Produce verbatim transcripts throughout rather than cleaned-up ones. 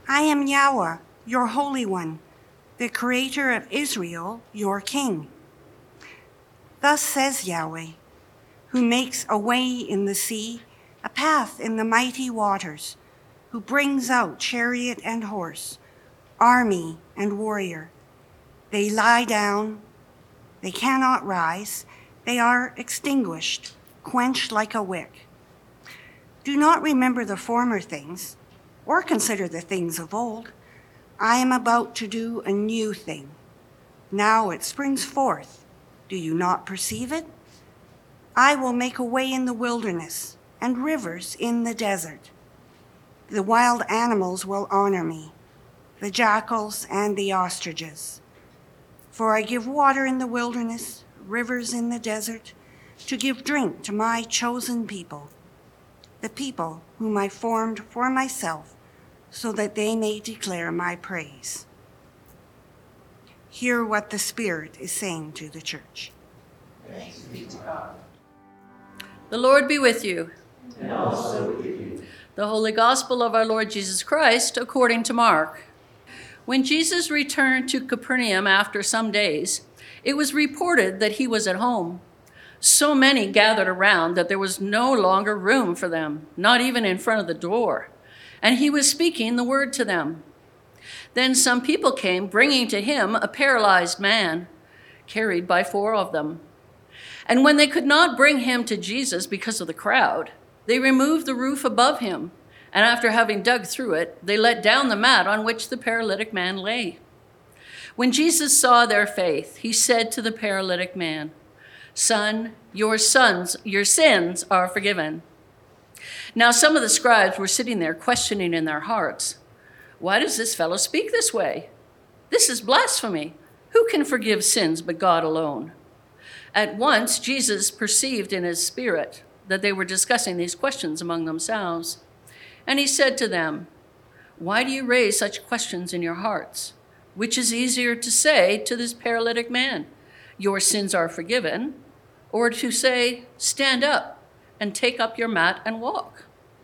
I am Yahweh, your Holy One, the Creator of Israel, your King. Thus says Yahweh, who makes a way in the sea, a path in the mighty waters, who brings out chariot and horse, army and warrior. They lie down, they cannot rise, they are extinguished, quenched like a wick. Do not remember the former things, or consider the things of old. I am about to do a new thing. Now it springs forth. Do you not perceive it? I will make a way in the wilderness and rivers in the desert. The wild animals will honor me, the jackals and the ostriches. For I give water in the wilderness, rivers in the desert, to give drink to my chosen people, the people whom I formed for myself, so that they may declare my praise. Hear what the Spirit is saying to the church. Thanks be to God. The Lord be with you. And also with you. The Holy Gospel of our Lord Jesus Christ according to Mark. When Jesus returned to Capernaum after some days, it was reported that he was at home. So many gathered around that there was no longer room for them, not even in front of the door. And he was speaking the word to them. Then some people came, bringing to him a paralyzed man, carried by four of them. And when they could not bring him to Jesus because of the crowd, they removed the roof above him, and after having dug through it, they let down the mat on which the paralytic man lay. When Jesus saw their faith, he said to the paralytic man, "Son, your sons, your sins are forgiven." Now some of the scribes were sitting there questioning in their hearts, "Why does this fellow speak this way? This is blasphemy. Who can forgive sins but God alone?" At once Jesus perceived in his spirit that they were discussing these questions among themselves. And he said to them, "Why do you raise such questions in your hearts? Which is easier to say to this paralytic man, 'Your sins are forgiven,' or to say, 'Stand up and take up your mat and walk'?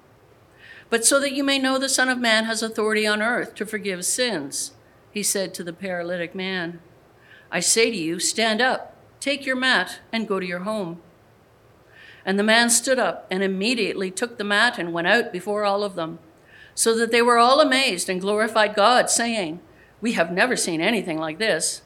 But so that you may know the Son of Man has authority on earth to forgive sins," he said to the paralytic man, "I say to you, stand up, take your mat, and go to your home." And the man stood up and immediately took the mat and went out before all of them, so that they were all amazed and glorified God, saying, "We have never seen anything like this."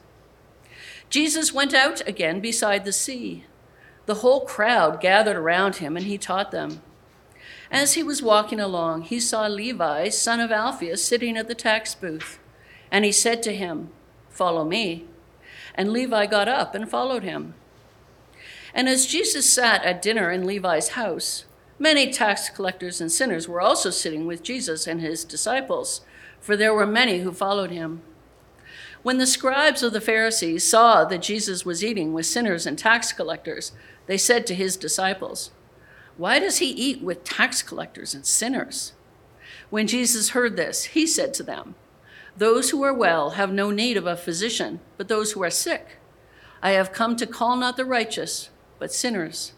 Jesus went out again beside the sea. The whole crowd gathered around him, and he taught them. As he was walking along, he saw Levi, son of Alphaeus, sitting at the tax booth, and he said to him, "Follow me." And Levi got up and followed him. And as Jesus sat at dinner in Levi's house, many tax collectors and sinners were also sitting with Jesus and his disciples, for there were many who followed him. When the scribes of the Pharisees saw that Jesus was eating with sinners and tax collectors, they said to his disciples, "Why does he eat with tax collectors and sinners?" When Jesus heard this, he said to them, "Those who are well have no need of a physician, but those who are sick. I have come to call not the righteous, but sinners."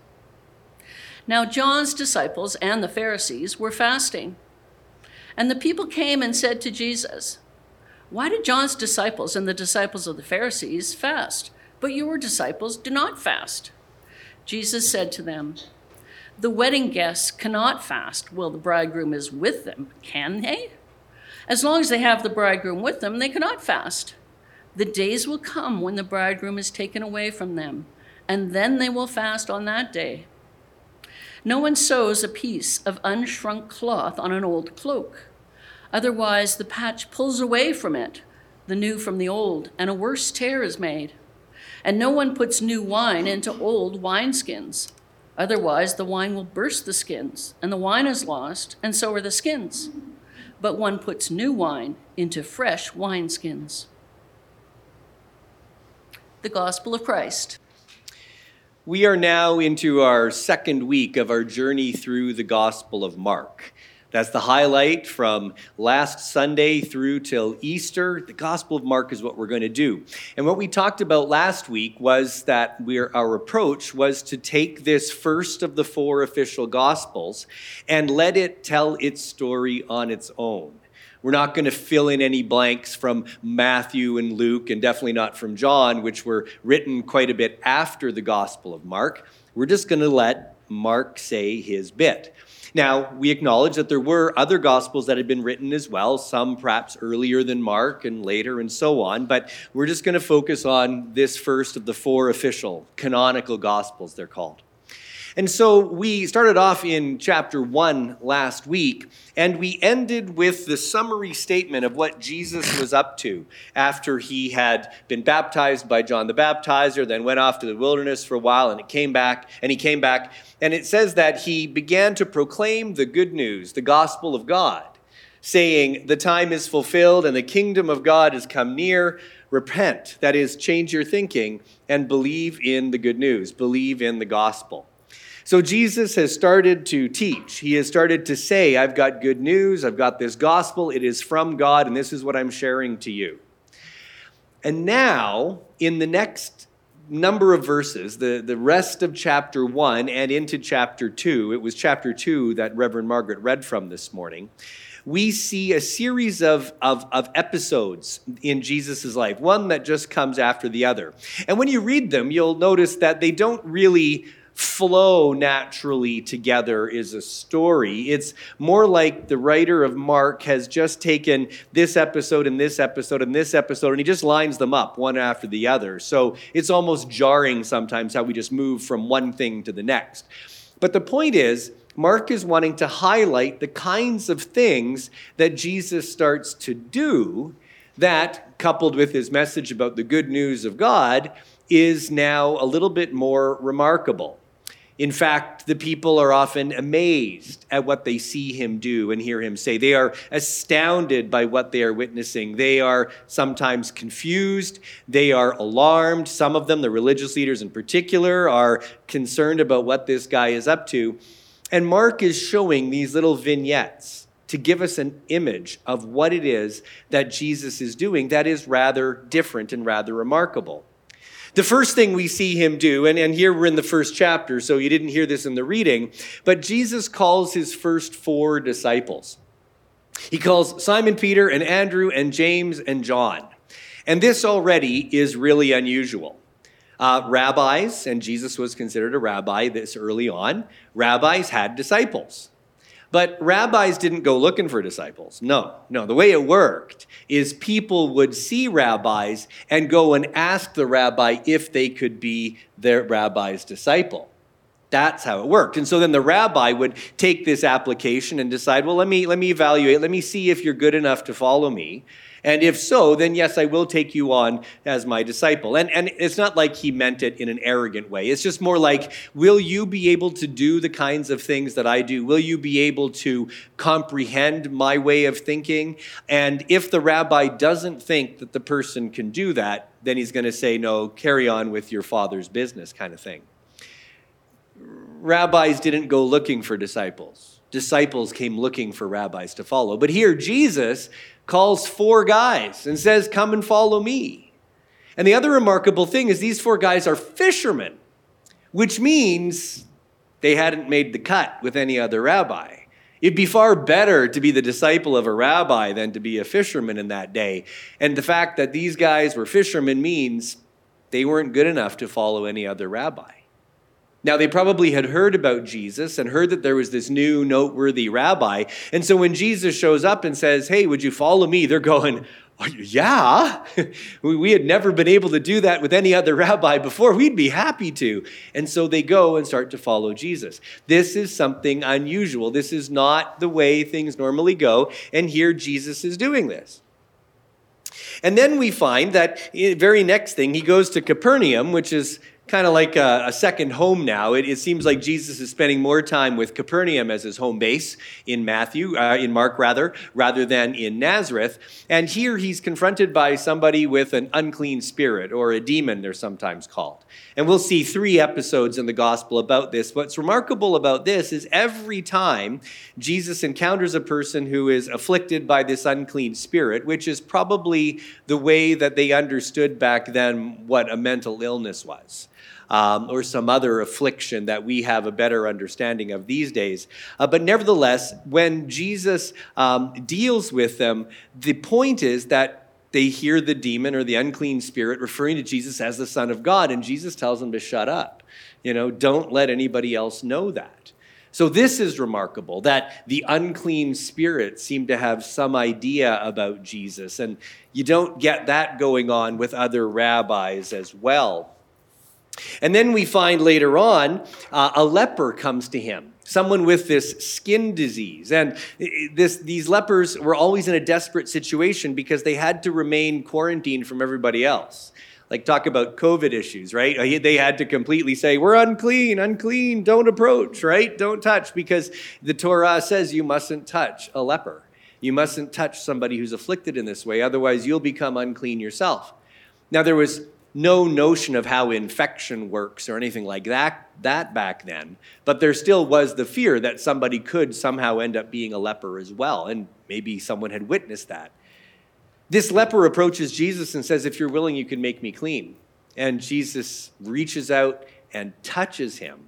Now John's disciples and the Pharisees were fasting. And the people came and said to Jesus, "Why do John's disciples and the disciples of the Pharisees fast, but your disciples do not fast?" Jesus said to them, "The wedding guests cannot fast while the bridegroom is with them, can they? As long as they have the bridegroom with them, they cannot fast. The days will come when the bridegroom is taken away from them, and then they will fast on that day. No one sews a piece of unshrunk cloth on an old cloak. Otherwise, the patch pulls away from it, the new from the old, and a worse tear is made. And no one puts new wine into old wineskins. Otherwise, the wine will burst the skins, and the wine is lost, and so are the skins. But one puts new wine into fresh wineskins." The Gospel of Christ. We are now into our second week of our journey through the Gospel of Mark. That's the highlight from last Sunday through till Easter. The Gospel of Mark is what we're going to do. And what we talked about last week was that we're, our approach was to take this first of the four official Gospels and let it tell its story on its own. We're not going to fill in any blanks from Matthew and Luke, and definitely not from John, which were written quite a bit after the Gospel of Mark. We're just going to let Mark say his bit. Now, we acknowledge that there were other Gospels that had been written as well, some perhaps earlier than Mark and later and so on, but we're just going to focus on this first of the four official canonical Gospels, they're called. And so we started off in chapter one last week, and we ended with the summary statement of what Jesus was up to after he had been baptized by John the Baptizer, then went off to the wilderness for a while, and it came back, and he came back, and it says that he began to proclaim the good news, the gospel of God, saying, "The time is fulfilled, and the kingdom of God has come near. Repent," that is, change your thinking, and believe in the good news, believe in the gospel. So Jesus has started to teach. He has started to say, I've got good news. I've got this gospel. It is from God, and this is what I'm sharing to you. And now, in the next number of verses, the, the rest of chapter one and into chapter two, it was chapter two that Reverend Margaret read from this morning, we see a series of, of, of episodes in Jesus' life, one that just comes after the other. And when you read them, you'll notice that they don't really flow naturally together as a story. It's more like the writer of Mark has just taken this episode and this episode and this episode, and he just lines them up one after the other. So it's almost jarring sometimes how we just move from one thing to the next. But the point is, Mark is wanting to highlight the kinds of things that Jesus starts to do that, coupled with his message about the good news of God, is now a little bit more remarkable. In fact, the people are often amazed at what they see him do and hear him say. They are astounded by what they are witnessing. They are sometimes confused. They are alarmed. Some of them, the religious leaders in particular, are concerned about what this guy is up to. And Mark is showing these little vignettes to give us an image of what it is that Jesus is doing that is rather different and rather remarkable. The first thing we see him do, and, and here we're in the first chapter, so you didn't hear this in the reading, but Jesus calls his first four disciples. He calls Simon Peter and Andrew and James and John. And this already is really unusual. Uh, rabbis, and Jesus was considered a rabbi this early on, rabbis had disciples. But rabbis didn't go looking for disciples. No, no. The way it worked is people would see rabbis and go and ask the rabbi if they could be their rabbi's disciple. That's how it worked. And so then the rabbi would take this application and decide, well, let me, let me evaluate. Let me see if you're good enough to follow me. And if so, then yes, I will take you on as my disciple. And, and it's not like he meant it in an arrogant way. It's just more like, will you be able to do the kinds of things that I do? Will you be able to comprehend my way of thinking? And if the rabbi doesn't think that the person can do that, then he's going to say, no, carry on with your father's business kind of thing. Rabbis didn't go looking for disciples. Disciples came looking for rabbis to follow. But here, Jesus calls four guys and says, come and follow me. And the other remarkable thing is these four guys are fishermen, which means they hadn't made the cut with any other rabbi. It'd be far better to be the disciple of a rabbi than to be a fisherman in that day. And the fact that these guys were fishermen means they weren't good enough to follow any other rabbi. Now, they probably had heard about Jesus and heard that there was this new noteworthy rabbi. And so when Jesus shows up and says, hey, would you follow me? They're going, oh, yeah. We had never been able to do that with any other rabbi before. We'd be happy to. And so they go and start to follow Jesus. This is something unusual. This is not the way things normally go. And here Jesus is doing this. And then we find that the very next thing, he goes to Capernaum, which is kind of like a, a second home now. It, it seems like Jesus is spending more time with Capernaum as his home base in Matthew, uh, in Mark rather, rather than in Nazareth. And here he's confronted by somebody with an unclean spirit, or a demon they're sometimes called. And we'll see three episodes in the gospel about this. What's remarkable about this is every time Jesus encounters a person who is afflicted by this unclean spirit, which is probably the way that they understood back then what a mental illness was. Um, or some other affliction that we have a better understanding of these days. Uh, but nevertheless, when Jesus um, deals with them, the point is that they hear the demon or the unclean spirit referring to Jesus as the Son of God, and Jesus tells them to shut up. You know, don't let anybody else know that. So this is remarkable, that the unclean spirit seemed to have some idea about Jesus, and you don't get that going on with other rabbis as well. And then we find later on, uh, a leper comes to him, someone with this skin disease. And this, these lepers were always in a desperate situation because they had to remain quarantined from everybody else. Like, talk about COVID issues, right? They had to completely say, we're unclean, unclean, don't approach, right? Don't touch, because the Torah says you mustn't touch a leper. You mustn't touch somebody who's afflicted in this way, otherwise you'll become unclean yourself. Now, there was no notion of how infection works or anything like that, that back then. But there still was the fear that somebody could somehow end up being a leper as well. And maybe someone had witnessed that. This leper approaches Jesus and says, if you're willing, you can make me clean. And Jesus reaches out and touches him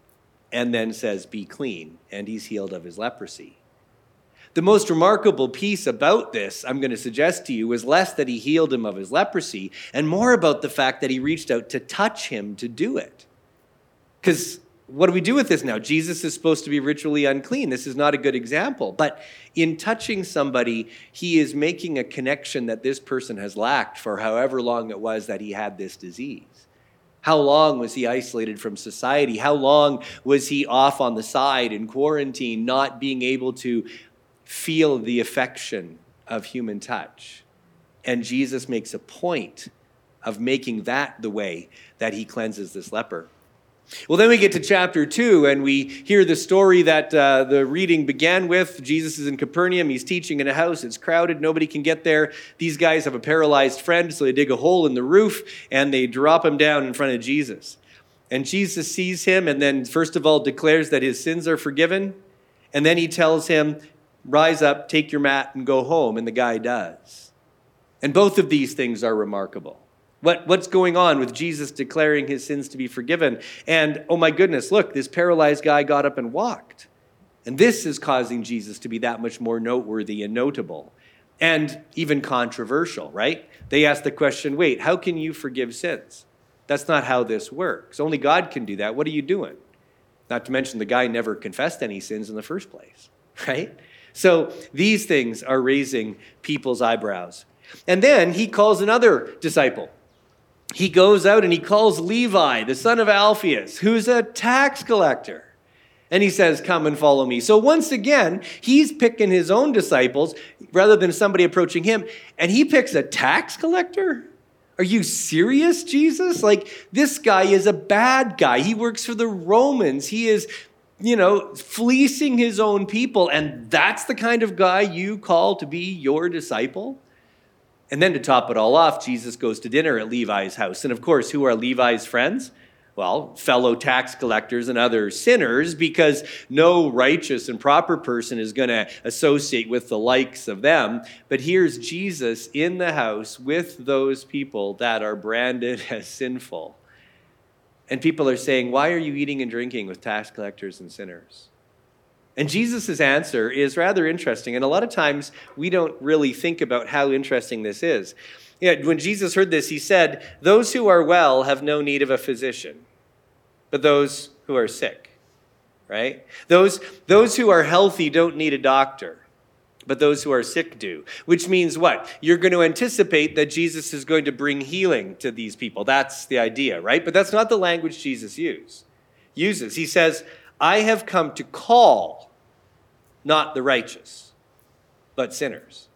and then says, be clean. And he's healed of his leprosy. The most remarkable piece about this, I'm going to suggest to you, is less that he healed him of his leprosy and more about the fact that he reached out to touch him to do it. Because what do we do with this now? Jesus is supposed to be ritually unclean. This is not a good example. But in touching somebody, he is making a connection that this person has lacked for however long it was that he had this disease. How long was he isolated from society? How long was he off on the side in quarantine, not being able to feel the affection of human touch? And Jesus makes a point of making that the way that he cleanses this leper. Well, then we get to chapter two, and we hear the story that uh, the reading began with. Jesus is in Capernaum. He's teaching in a house. It's crowded. Nobody can get there. These guys have a paralyzed friend, so they dig a hole in the roof, and they drop him down in front of Jesus. And Jesus sees him, and then first of all declares that his sins are forgiven. And then he tells him, rise up, take your mat, and go home. And the guy does. And both of these things are remarkable. What, what's going on with Jesus declaring his sins to be forgiven? And, oh my goodness, look, this paralyzed guy got up and walked. And this is causing Jesus to be that much more noteworthy and notable. And even controversial, right? They ask the question, wait, how can you forgive sins? That's not how this works. Only God can do that. What are you doing? Not to mention the guy never confessed any sins in the first place, right? So these things are raising people's eyebrows. And then he calls another disciple. He goes out and he calls Levi, the son of Alphaeus, who's a tax collector. And he says, come and follow me. So once again, he's picking his own disciples rather than somebody approaching him. And he picks a tax collector? Are you serious, Jesus? Like, this guy is a bad guy. He works for the Romans. He is, you know, fleecing his own people. And that's the kind of guy you call to be your disciple? And then to top it all off, Jesus goes to dinner at Levi's house. And of course, who are Levi's friends? Well, fellow tax collectors and other sinners, because no righteous and proper person is going to associate with the likes of them. But here's Jesus in the house with those people that are branded as sinful. And people are saying, why are you eating and drinking with tax collectors and sinners? And Jesus' answer is rather interesting. And a lot of times we don't really think about how interesting this is. Yeah, when Jesus heard this, he said, those who are well have no need of a physician, but those who are sick, right? Those, those who are healthy don't need a doctor, but those who are sick do. Which means what? You're going to anticipate that Jesus is going to bring healing to these people. That's the idea, right? But that's not the language Jesus use, uses. He says, I have come to call not the righteous, but sinners.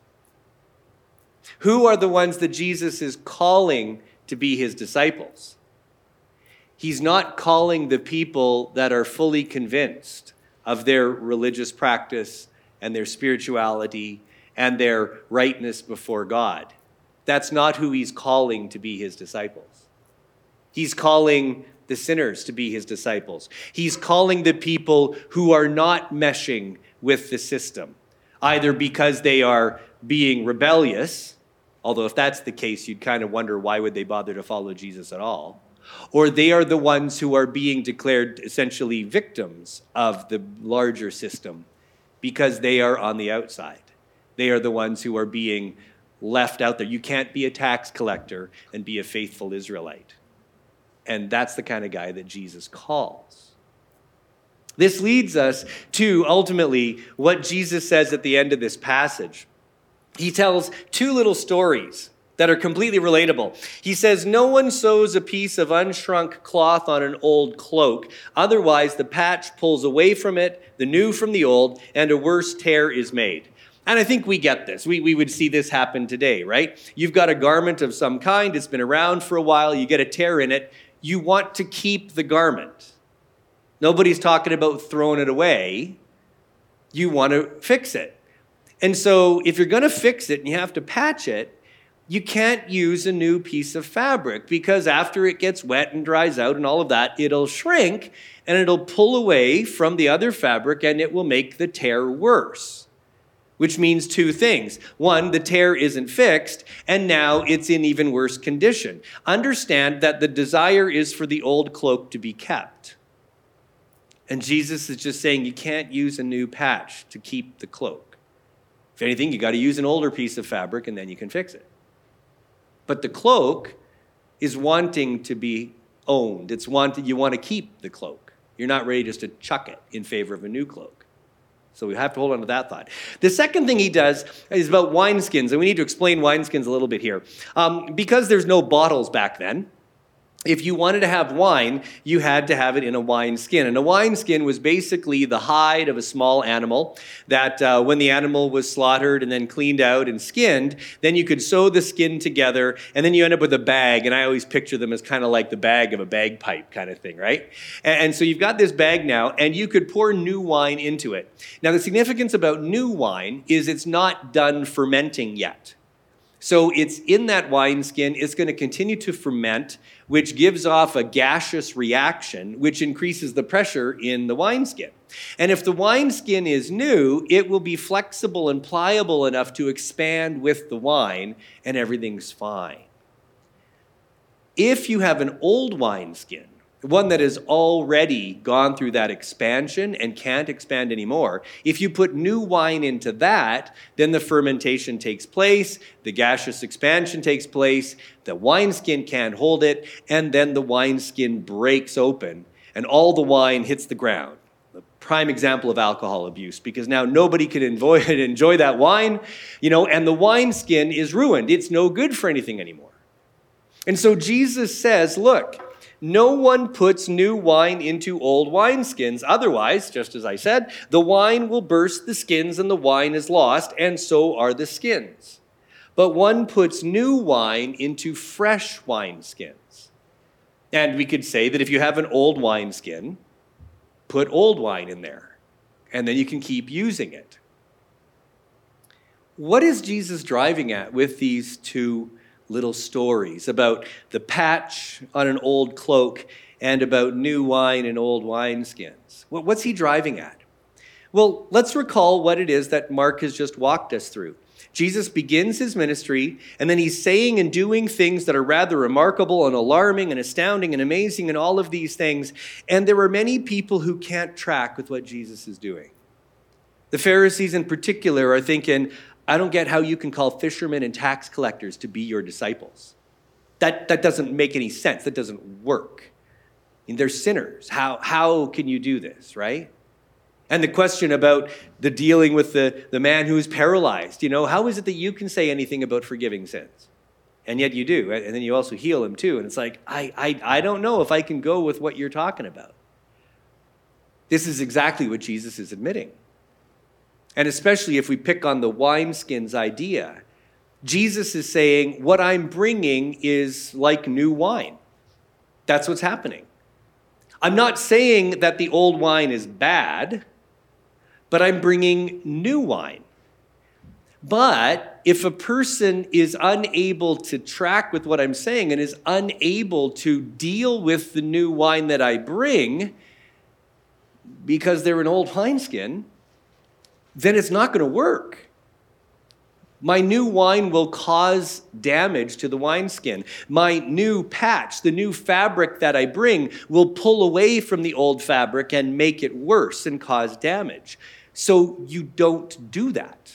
Who are the ones that Jesus is calling to be his disciples? He's not calling the people that are fully convinced of their religious practice and their spirituality and their rightness before God. That's not who he's calling to be his disciples. He's calling the sinners to be his disciples. He's calling the people who are not meshing with the system, either because they are being rebellious, although if that's the case, you'd kind of wonder why would they bother to follow Jesus at all, or they are the ones who are being declared essentially victims of the larger system because they are on the outside. They are the ones who are being left out there. You can't be a tax collector and be a faithful Israelite. And that's the kind of guy that Jesus calls. This leads us to ultimately what Jesus says at the end of this passage. He tells two little stories that are completely relatable. He says, no one sews a piece of unshrunk cloth on an old cloak. Otherwise, the patch pulls away from it, the new from the old, and a worse tear is made. And I think we get this. We, we would see this happen today, right? You've got a garment of some kind. It's been around for a while. You get a tear in it. You want to keep the garment. Nobody's talking about throwing it away. You want to fix it. And so if you're going to fix it and you have to patch it, you can't use a new piece of fabric because after it gets wet and dries out and all of that, it'll shrink and it'll pull away from the other fabric and it will make the tear worse. Which means two things. One, the tear isn't fixed, and now it's in even worse condition. Understand that the desire is for the old cloak to be kept. And Jesus is just saying you can't use a new patch to keep the cloak. If anything, you got to use an older piece of fabric and then you can fix it. But the cloak is wanting to be owned. It's wanting, you want to keep the cloak. You're not ready just to chuck it in favor of a new cloak. So we have to hold on to that thought. The second thing he does is about wineskins, and we need to explain wineskins a little bit here. Um, because there's no bottles back then, if you wanted to have wine, you had to have it in a wineskin. And a wineskin was basically the hide of a small animal that uh, when the animal was slaughtered and then cleaned out and skinned, then you could sew the skin together and then you end up with a bag. And I always picture them as kind of like the bag of a bagpipe kind of thing, right? And, and so you've got this bag now and you could pour new wine into it. Now the significance about new wine is it's not done fermenting yet. So it's in that wineskin, it's going to continue to ferment, which gives off a gaseous reaction, which increases the pressure in the wineskin. And if the wineskin is new, it will be flexible and pliable enough to expand with the wine, and everything's fine. If you have an old wineskin, one that has already gone through that expansion and can't expand anymore, if you put new wine into that, then the fermentation takes place, the gaseous expansion takes place, the wineskin can't hold it, and then the wineskin breaks open, and all the wine hits the ground. A prime example of alcohol abuse, because now nobody can enjoy, enjoy that wine, you know, and the wineskin is ruined. It's no good for anything anymore. And so Jesus says, look, no one puts new wine into old wineskins. Otherwise, just as I said, the wine will burst the skins and the wine is lost, and so are the skins. But one puts new wine into fresh wineskins. And we could say that if you have an old wineskin, put old wine in there, and then you can keep using it. What is Jesus driving at with these two little stories about the patch on an old cloak and about new wine in old wineskins? What's he driving at? Well, let's recall what it is that Mark has just walked us through. Jesus begins his ministry, and then he's saying and doing things that are rather remarkable and alarming and astounding and amazing and all of these things. And there are many people who can't track with what Jesus is doing. The Pharisees in particular are thinking, I don't get how you can call fishermen and tax collectors to be your disciples. That, that doesn't make any sense. That doesn't work. I mean, they're sinners. How, how can you do this, right? And the question about the dealing with the, the man who is paralyzed, you know, how is it that you can say anything about forgiving sins? And yet you do. And then you also heal him too. And it's like, I, I, I don't know if I can go with what you're talking about. This is exactly what Jesus is admitting. And especially if we pick on the wineskins idea, Jesus is saying, what I'm bringing is like new wine. That's what's happening. I'm not saying that the old wine is bad, but I'm bringing new wine. But if a person is unable to track with what I'm saying and is unable to deal with the new wine that I bring because they're an old wineskin, then it's not going to work. My new wine will cause damage to the wineskin. My new patch, the new fabric that I bring, will pull away from the old fabric and make it worse and cause damage. So you don't do that.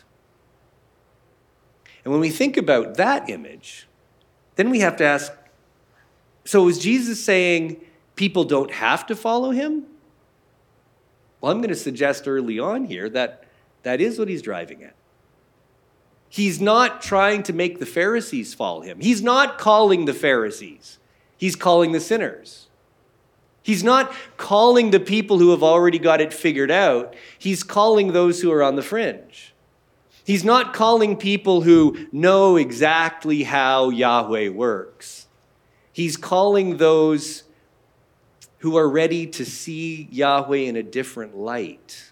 And when we think about that image, then we have to ask, so is Jesus saying people don't have to follow him? Well, I'm going to suggest early on here that that is what he's driving at. He's not trying to make the Pharisees follow him. He's not calling the Pharisees. He's calling the sinners. He's not calling the people who have already got it figured out. He's calling those who are on the fringe. He's not calling people who know exactly how Yahweh works. He's calling those who are ready to see Yahweh in a different light.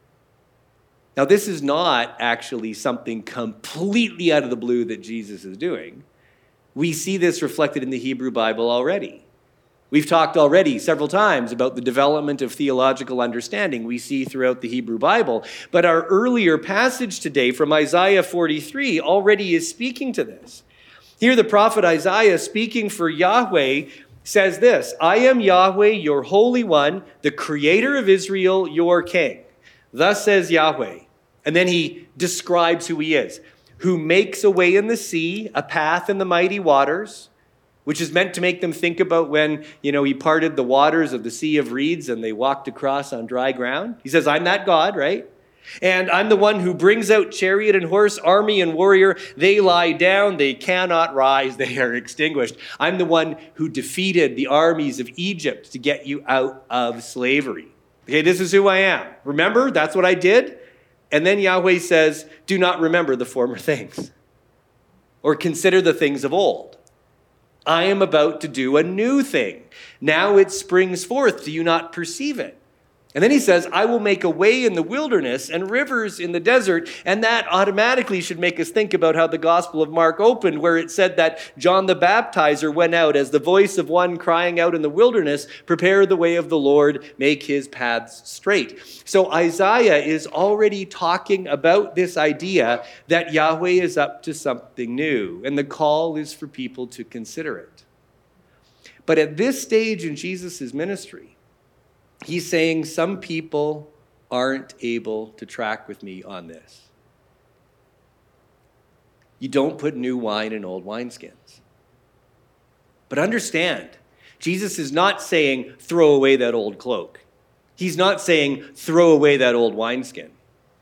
Now, this is not actually something completely out of the blue that Jesus is doing. We see this reflected in the Hebrew Bible already. We've talked already several times about the development of theological understanding we see throughout the Hebrew Bible. But our earlier passage today from Isaiah forty-three already is speaking to this. Here the prophet Isaiah, speaking for Yahweh, says this, I am Yahweh, your Holy One, the Creator of Israel, your King. Thus says Yahweh. And then he describes who he is. Who makes a way in the sea, a path in the mighty waters, which is meant to make them think about when, you know, he parted the waters of the Sea of Reeds and they walked across on dry ground. He says, I'm that God, right? And I'm the one who brings out chariot and horse, army and warrior. They lie down, they cannot rise, they are extinguished. I'm the one who defeated the armies of Egypt to get you out of slavery. Okay, this is who I am. Remember, that's what I did. And then Yahweh says, do not remember the former things or consider the things of old. I am about to do a new thing. Now it springs forth. Do you not perceive it? And then he says, I will make a way in the wilderness and rivers in the desert. And that automatically should make us think about how the Gospel of Mark opened, where it said that John the Baptizer went out as the voice of one crying out in the wilderness, prepare the way of the Lord, make his paths straight. So Isaiah is already talking about this idea that Yahweh is up to something new. And the call is for people to consider it. But at this stage in Jesus' ministry, he's saying some people aren't able to track with me on this. You don't put new wine in old wineskins. But understand, Jesus is not saying throw away that old cloak. He's not saying throw away that old wineskin.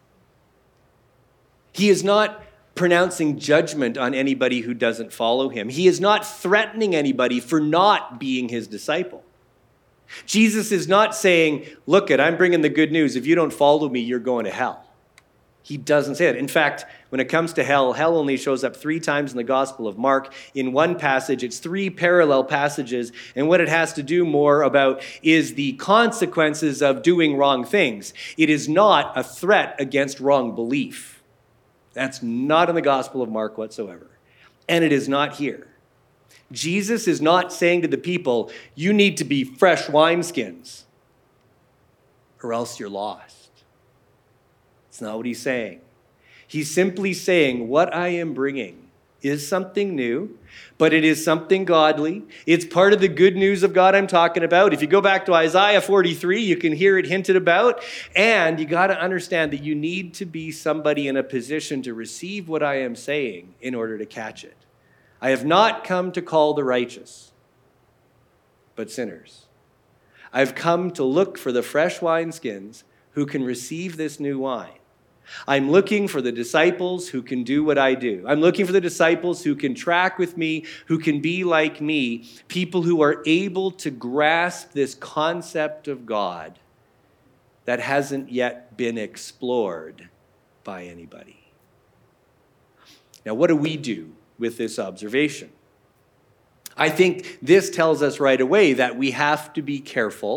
He is not pronouncing judgment on anybody who doesn't follow him. He is not threatening anybody for not being his disciple. Jesus is not saying, look it, I'm bringing the good news. If you don't follow me, you're going to hell. He doesn't say it. In fact, when it comes to hell, hell only shows up three times in the Gospel of Mark. In one passage, it's three parallel passages. And what it has to do more about is the consequences of doing wrong things. It is not a threat against wrong belief. That's not in the Gospel of Mark whatsoever. And it is not here. Jesus is not saying to the people, you need to be fresh wineskins or else you're lost. It's not what he's saying. He's simply saying what I am bringing is something new, but it is something godly. It's part of the good news of God I'm talking about. If you go back to Isaiah forty-three, you can hear it hinted about. And you got to understand that you need to be somebody in a position to receive what I am saying in order to catch it. I have not come to call the righteous, but sinners. I've come to look for the fresh wineskins who can receive this new wine. I'm looking for the disciples who can do what I do. I'm looking for the disciples who can track with me, who can be like me, people who are able to grasp this concept of God that hasn't yet been explored by anybody. Now, what do we do with this observation? I think this tells us right away that we have to be careful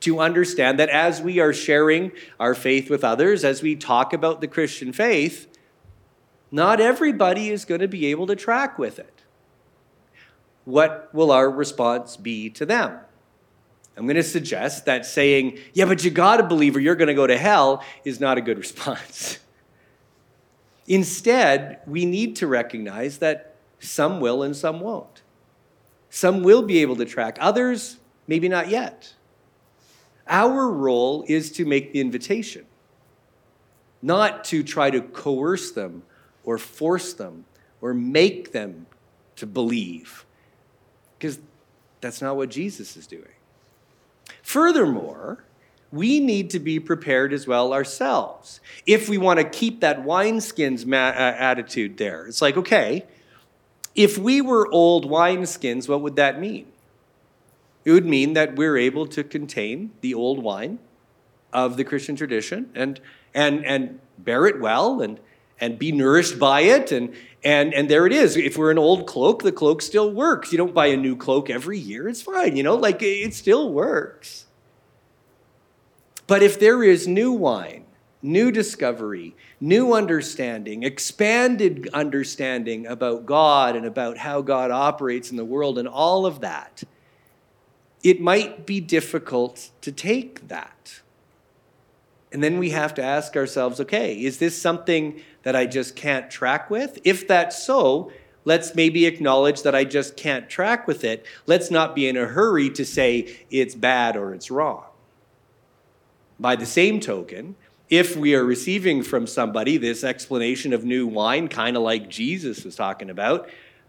to understand that as we are sharing our faith with others, as we talk about the Christian faith, not everybody is going to be able to track with it. What will our response be to them? I'm going to suggest that saying, yeah, but you got to believe or you're going to go to hell is not a good response. Instead, we need to recognize that some will and some won't. Some will be able to track, others maybe not yet. Our role is to make the invitation, not to try to coerce them or force them or make them to believe, because that's not what Jesus is doing. Furthermore, we need to be prepared as well ourselves. If we want to keep that wineskins ma- uh, attitude there, it's like, okay, if we were old wineskins, what would that mean? It would mean that we're able to contain the old wine of the Christian tradition and and and bear it well and and be nourished by it. And and and there it is. If we're an old cloak, the cloak still works. You don't buy a new cloak every year. It's fine, you know, like it still works. But if there is new wine, new discovery, new understanding, expanded understanding about God and about how God operates in the world and all of that, it might be difficult to take that. And then we have to ask ourselves, okay, is this something that I just can't track with? If that's so, let's maybe acknowledge that I just can't track with it. Let's not be in a hurry to say it's bad or it's wrong. By the same token, if we are receiving from somebody this explanation of new wine, kind of like Jesus was talking about,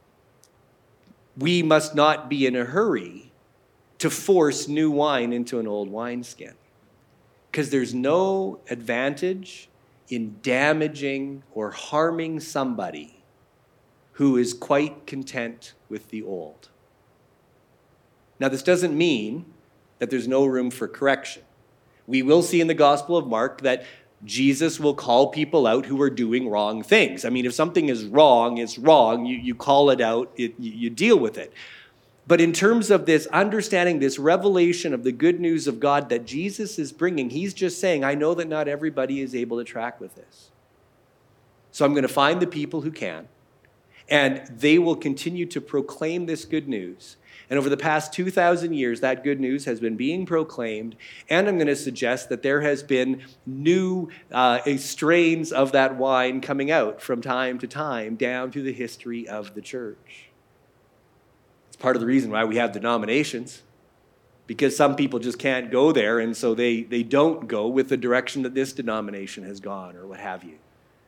we must not be in a hurry to force new wine into an old wineskin. Because there's no advantage in damaging or harming somebody who is quite content with the old. Now, this doesn't mean that there's no room for correction. We will see in the Gospel of Mark that Jesus will call people out who are doing wrong things. I mean, if something is wrong, it's wrong. You, you call it out, it, you, you deal with it. But in terms of this understanding, this revelation of the good news of God that Jesus is bringing, he's just saying, I know that not everybody is able to track with this. So I'm going to find the people who can, and they will continue to proclaim this good news. And over the past two thousand years, that good news has been being proclaimed, and I'm going to suggest that there has been new uh, strains of that wine coming out from time to time down through the history of the church. It's part of the reason why we have denominations, because some people just can't go there, and so they, they don't go with the direction that this denomination has gone or what have you.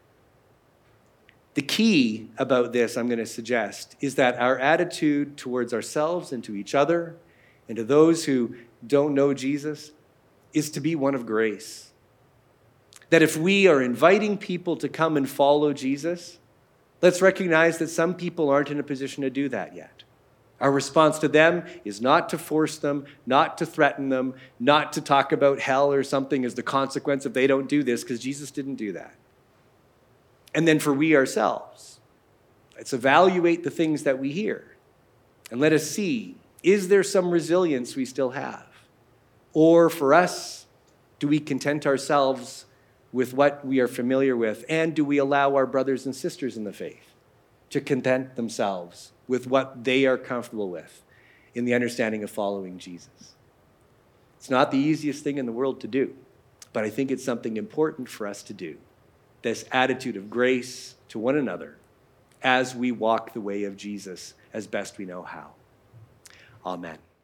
The key about this, I'm going to suggest, is that our attitude towards ourselves and to each other and to those who don't know Jesus is to be one of grace. That if we are inviting people to come and follow Jesus, let's recognize that some people aren't in a position to do that yet. Our response to them is not to force them, not to threaten them, not to talk about hell or something as the consequence if they don't do this, because Jesus didn't do that. And then for we ourselves, let's evaluate the things that we hear and let us see, is there some resilience we still have? Or for us, do we content ourselves with what we are familiar with? And do we allow our brothers and sisters in the faith to content themselves with what they are comfortable with in the understanding of following Jesus? It's not the easiest thing in the world to do, but I think it's something important for us to do. This attitude of grace to one another as we walk the way of Jesus as best we know how. Amen.